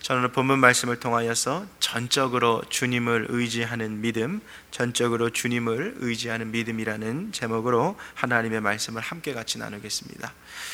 저는 본문 말씀을 통하여서 전적으로 주님을 의지하는 믿음, 전적으로 주님을 의지하는 믿음이라는 제목으로 하나님의 말씀을 함께 같이 나누겠습니다.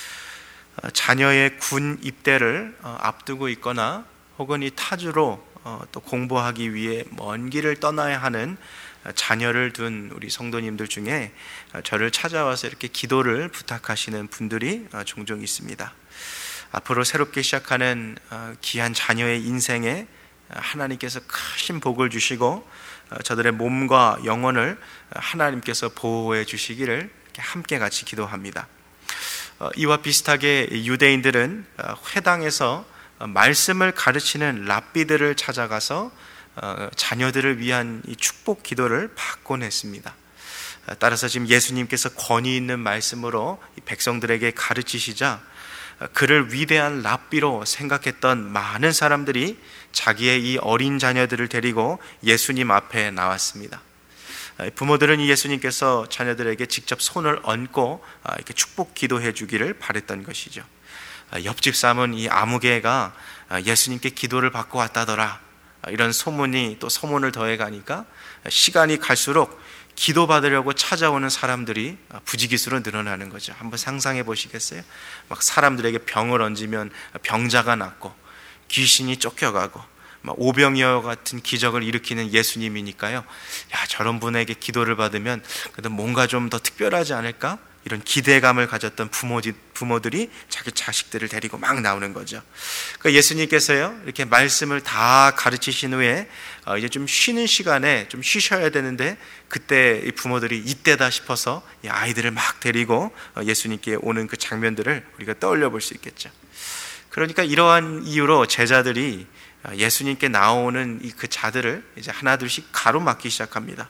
자녀의 군 입대를 앞두고 있거나 혹은 이 타주로 또 공부하기 위해 먼 길을 떠나야 하는 자녀를 둔 우리 성도님들 중에 저를 찾아와서 이렇게 기도를 부탁하시는 분들이 종종 있습니다. 앞으로 새롭게 시작하는 귀한 자녀의 인생에 하나님께서 크신 복을 주시고 저들의 몸과 영혼을 하나님께서 보호해 주시기를 함께 같이 기도합니다. 이와 비슷하게 유대인들은 회당에서 말씀을 가르치는 랍비들을 찾아가서 자녀들을 위한 이 축복 기도를 받곤 했습니다. 따라서 지금 예수님께서 권위 있는 말씀으로 백성들에게 가르치시자 그를 위대한 랍비로 생각했던 많은 사람들이 자기의 이 어린 자녀들을 데리고 예수님 앞에 나왔습니다. 부모들은 이 예수님께서 자녀들에게 직접 손을 얹고 이렇게 축복 기도해 주기를 바랬던 것이죠. 옆집 사문 이 아무개가 예수님께 기도를 받고 왔다더라, 이런 소문이 또 소문을 더해 가니까 시간이 갈수록 기도받으려고 찾아오는 사람들이 부지기수로 늘어나는 거죠. 한번 상상해 보시겠어요? 막 사람들에게 병을 얹으면 병자가 낫고 귀신이 쫓겨가고 막 오병이어 같은 기적을 일으키는 예수님이니까요, 야, 저런 분에게 기도를 받으면 그래도 뭔가 좀 더 특별하지 않을까? 이런 기대감을 가졌던 부모들이 자기 자식들을 데리고 막 나오는 거죠. 그러니까 예수님께서요, 이렇게 말씀을 다 가르치신 후에 이제 좀 쉬는 시간에 좀 쉬셔야 되는데, 그때 이 부모들이 이때다 싶어서 이 아이들을 막 데리고 예수님께 오는 그 장면들을 우리가 떠올려 볼 수 있겠죠. 그러니까 이러한 이유로 제자들이 예수님께 나오는 그 자들을 이제 하나둘씩 가로막기 시작합니다.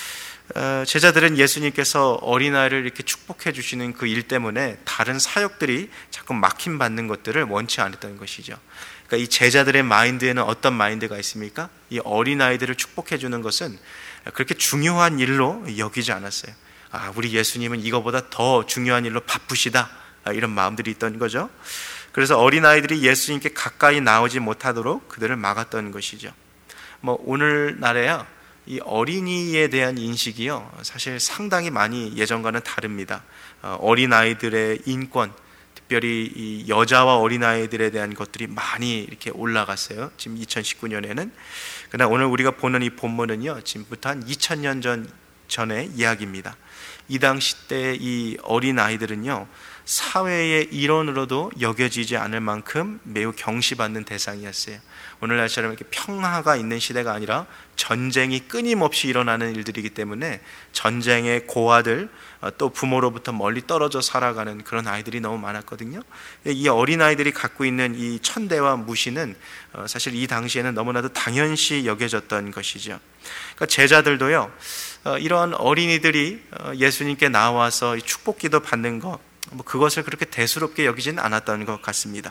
제자들은 예수님께서 어린아이를 이렇게 축복해 주시는 그 일 때문에 다른 사역들이 자꾸 막힘받는 것들을 원치 않았던 것이죠. 그러니까 이 제자들의 마인드에는 어떤 마인드가 있습니까? 이 어린아이들을 축복해 주는 것은 그렇게 중요한 일로 여기지 않았어요. 우리 예수님은 이거보다 더 중요한 일로 바쁘시다, 이런 마음들이 있던 거죠. 그래서 어린아이들이 예수님께 가까이 나오지 못하도록 그들을 막았던 것이죠. 오늘날에야 이 어린이에 대한 인식이요, 사실 상당히 많이 예전과는 다릅니다. 어린아이들의 인권, 특별히 이 여자와 어린아이들에 대한 것들이 많이 이렇게 올라갔어요. 지금 2019년에는. 그러나 오늘 우리가 보는 이 본문은요, 지금부터 한 2000년 전의 이야기입니다. 이 당시 때 이 어린아이들은요, 사회의 일원으로도 여겨지지 않을 만큼 매우 경시받는 대상이었어요. 오늘날처럼 이렇게 평화가 있는 시대가 아니라 전쟁이 끊임없이 일어나는 일들이기 때문에 전쟁의 고아들, 또 부모로부터 멀리 떨어져 살아가는 그런 아이들이 너무 많았거든요. 이 어린아이들이 갖고 있는 이 천대와 무시는 사실 이 당시에는 너무나도 당연시 여겨졌던 것이죠. 그러니까 제자들도요, 이러한 어린이들이 예수님께 나와서 축복기도 받는 것, 그것을 그렇게 대수롭게 여기지는 않았던 것 같습니다.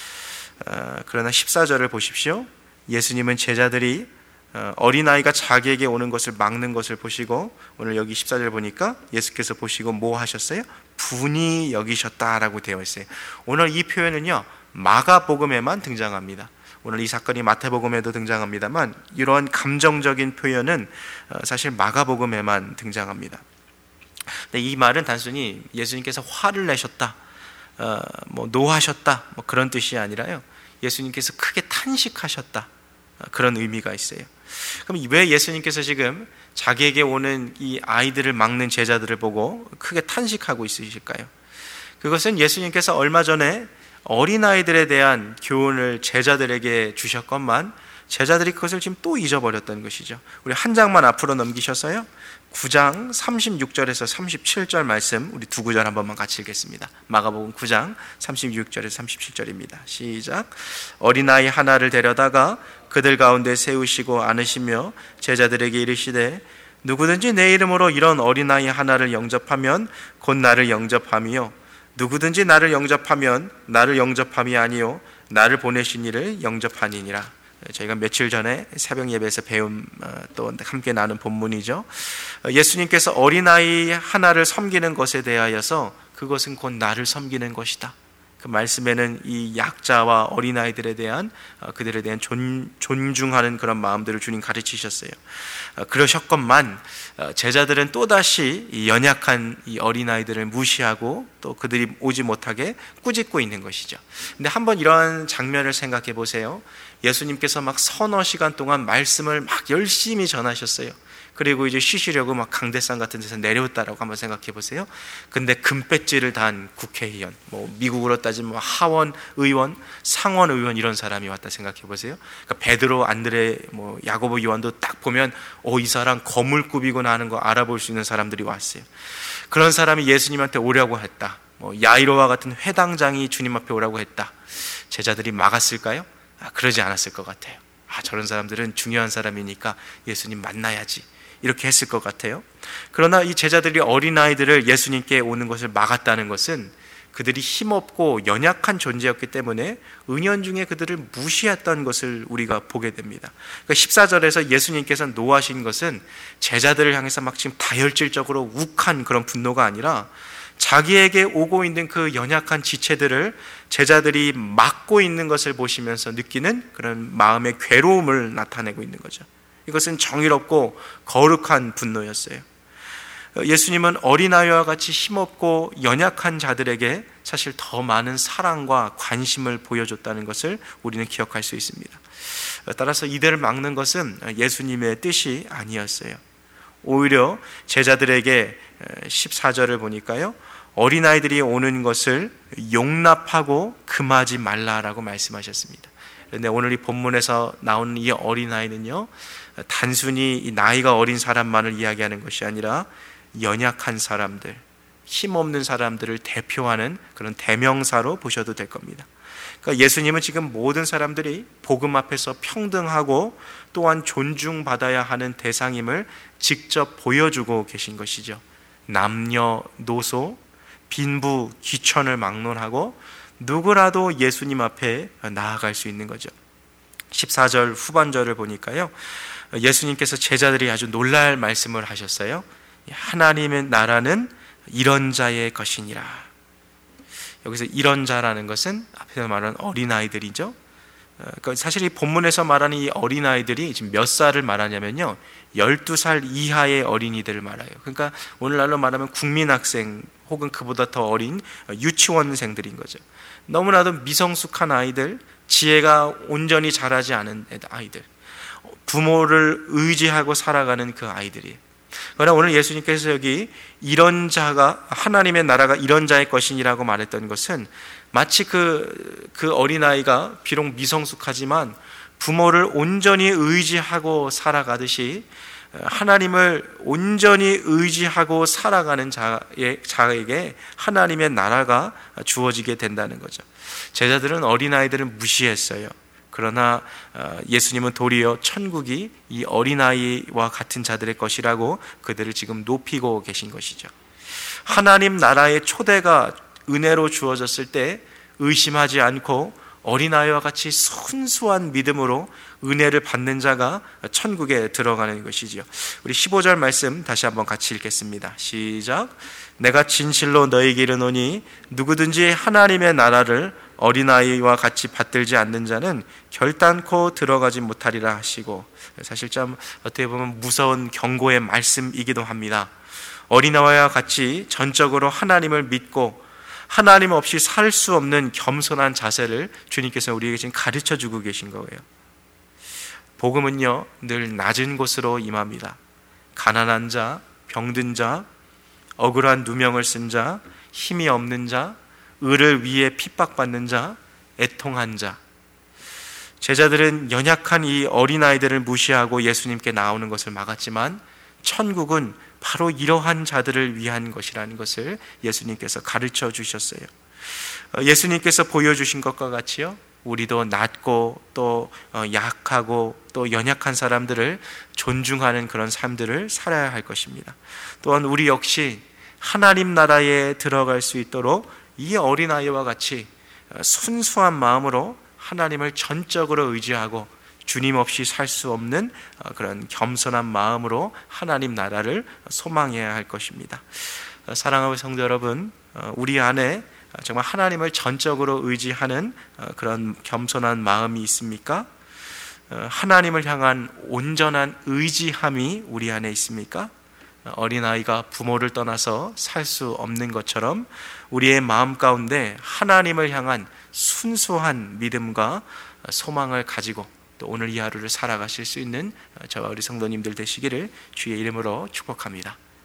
그러나 14절을 보십시오. 예수님은 제자들이 어린아이가 자기에게 오는 것을 막는 것을 보시고, 오늘 여기 14절 보니까 예수께서 보시고 뭐 하셨어요? 분이 여기셨다라고 되어 있어요. 오늘 이 표현은요, 마가복음에만 등장합니다. 오늘 이 사건이 마태복음에도 등장합니다만 이러한 감정적인 표현은 사실 마가복음에만 등장합니다. 근데 이 말은 단순히 예수님께서 화를 내셨다, 노하셨다, 그런 뜻이 아니라요, 예수님께서 크게 탄식하셨다, 그런 의미가 있어요. 그럼 왜 예수님께서 지금 자기에게 오는 이 아이들을 막는 제자들을 보고 크게 탄식하고 있으실까요? 그것은 예수님께서 얼마 전에 어린아이들에 대한 교훈을 제자들에게 주셨건만 제자들이 그것을 지금 또 잊어버렸던 것이죠. 우리 한 장만 앞으로 넘기셔서요, 9장 36절에서 37절 말씀, 우리 두 구절 한 번만 같이 읽겠습니다. 마가복음 9장 36절에서 37절입니다. 시작. 어린아이 하나를 데려다가 그들 가운데 세우시고 안으시며 제자들에게 이르시되, 누구든지 내 이름으로 이런 어린아이 하나를 영접하면 곧 나를 영접함이요, 누구든지 나를 영접하면 나를 영접함이 아니요 나를 보내신 이를 영접하니니라. 저희가 며칠 전에 새벽 예배에서 배운 또 함께 나눈 본문이죠. 예수님께서 어린아이 하나를 섬기는 것에 대하여서 그것은 곧 나를 섬기는 것이다, 그 말씀에는 이 약자와 어린아이들에 대한 그들에 대한 존중하는 그런 마음들을 주님 가르치셨어요. 그러셨건만 제자들은 또다시 이 연약한 이 어린아이들을 무시하고 또 그들이 오지 못하게 꾸짖고 있는 것이죠. 근데 한번 이러한 장면을 생각해 보세요. 예수님께서 막 서너 시간 동안 말씀을 막 열심히 전하셨어요. 그리고 이제 쉬시려고 막 강대상 같은 데서 내려왔다라고 한번 생각해 보세요. 근데 금배지를 단 국회의원, 미국으로 따지면 하원 의원, 상원 의원 이런 사람이 왔다 생각해 보세요. 그러니까 베드로, 안드레, 야고보, 요한도 딱 보면 이 사람 거물급이구나 하는 거 알아볼 수 있는 사람들이 왔어요. 그런 사람이 예수님한테 오려고 했다. 야이로와 같은 회당장이 주님 앞에 오라고 했다. 제자들이 막았을까요? 그러지 않았을 것 같아요. 저런 사람들은 중요한 사람이니까 예수님 만나야지, 이렇게 했을 것 같아요. 그러나 이 제자들이 어린아이들을 예수님께 오는 것을 막았다는 것은 그들이 힘없고 연약한 존재였기 때문에 은연중에 그들을 무시했던 것을 우리가 보게 됩니다. 그러니까 14절에서 예수님께서 노하신 것은 제자들을 향해서 막 지금 다혈질적으로 욱한 그런 분노가 아니라 자기에게 오고 있는 그 연약한 지체들을 제자들이 막고 있는 것을 보시면서 느끼는 그런 마음의 괴로움을 나타내고 있는 거죠. 이것은 정의롭고 거룩한 분노였어요. 예수님은 어린아이와 같이 힘없고 연약한 자들에게 사실 더 많은 사랑과 관심을 보여줬다는 것을 우리는 기억할 수 있습니다. 따라서 이들을 막는 것은 예수님의 뜻이 아니었어요. 오히려 제자들에게 14절을 보니까요, 어린아이들이 오는 것을 용납하고 금하지 말라라고 말씀하셨습니다. 그런데 오늘 이 본문에서 나오는 이 어린아이는요, 단순히 이 나이가 어린 사람만을 이야기하는 것이 아니라 연약한 사람들, 힘없는 사람들을 대표하는 그런 대명사로 보셔도 될 겁니다. 그러니까 예수님은 지금 모든 사람들이 복음 앞에서 평등하고 또한 존중받아야 하는 대상임을 직접 보여주고 계신 것이죠. 남녀노소, 빈부, 귀천을 막론하고 누구라도 예수님 앞에 나아갈 수 있는 거죠. 14절 후반절을 보니까요, 예수님께서 제자들이 아주 놀랄 말씀을 하셨어요. 하나님의 나라는 이런 자의 것이니라. 여기서 이런 자라는 것은 앞에서 말한 어린아이들이죠. 그러니까 사실 이 본문에서 말하는 이 어린아이들이 지금 몇 살을 말하냐면요, 12살 이하의 어린이들을 말해요. 그러니까 오늘날로 말하면 국민학생 혹은 그보다 더 어린 유치원생들인 거죠. 너무나도 미성숙한 아이들, 지혜가 온전히 자라지 않은 아이들, 부모를 의지하고 살아가는 그 아이들이에요. 그러나 오늘 예수님께서 여기 이런 자가, 하나님의 나라가 이런 자의 것이니라고 말했던 것은 마치 그 어린아이가 비록 미성숙하지만 부모를 온전히 의지하고 살아가듯이 하나님을 온전히 의지하고 살아가는 자에게 하나님의 나라가 주어지게 된다는 거죠. 제자들은 어린아이들을 무시했어요. 그러나 예수님은 도리어 천국이 이 어린아이와 같은 자들의 것이라고 그들을 지금 높이고 계신 것이죠. 하나님 나라의 초대가 은혜로 주어졌을 때 의심하지 않고 어린아이와 같이 순수한 믿음으로 은혜를 받는 자가 천국에 들어가는 것이지요. 우리 15절 말씀 다시 한번 같이 읽겠습니다. 시작. 내가 진실로 너희에게 이르노니 누구든지 하나님의 나라를 어린아이와 같이 받들지 않는 자는 결단코 들어가지 못하리라 하시고, 사실 좀 어떻게 보면 무서운 경고의 말씀이기도 합니다. 어린아이와 같이 전적으로 하나님을 믿고 하나님 없이 살 수 없는 겸손한 자세를 주님께서 우리에게 지금 가르쳐주고 계신 거예요. 복음은요, 늘 낮은 곳으로 임합니다. 가난한 자, 병든 자, 억울한 누명을 쓴 자, 힘이 없는 자, 의를 위해 핍박받는 자, 애통한 자. 제자들은 연약한 이 어린아이들을 무시하고 예수님께 나오는 것을 막았지만 천국은 바로 이러한 자들을 위한 것이라는 것을 예수님께서 가르쳐 주셨어요. 예수님께서 보여주신 것과 같이요, 우리도 낮고 또 약하고 또 연약한 사람들을 존중하는 그런 삶들을 살아야 할 것입니다. 또한 우리 역시 하나님 나라에 들어갈 수 있도록 이 어린아이와 같이 순수한 마음으로 하나님을 전적으로 의지하고 주님 없이 살 수 없는 그런 겸손한 마음으로 하나님 나라를 소망해야 할 것입니다. 사랑하는 성도 여러분, 우리 안에 정말 하나님을 전적으로 의지하는 그런 겸손한 마음이 있습니까? 하나님을 향한 온전한 의지함이 우리 안에 있습니까? 어린아이가 부모를 떠나서 살 수 없는 것처럼 우리의 마음 가운데 하나님을 향한 순수한 믿음과 소망을 가지고 또 오늘 이 하루를 살아가실 수 있는 저와 우리 성도님들 되시기를 주의 이름으로 축복합니다.